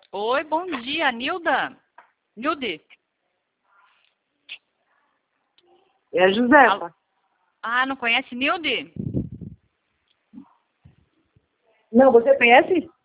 Oi, bom dia, Nilda. Nilde. É a Josefa. Ah, não conhece Nilde? Não, você conhece?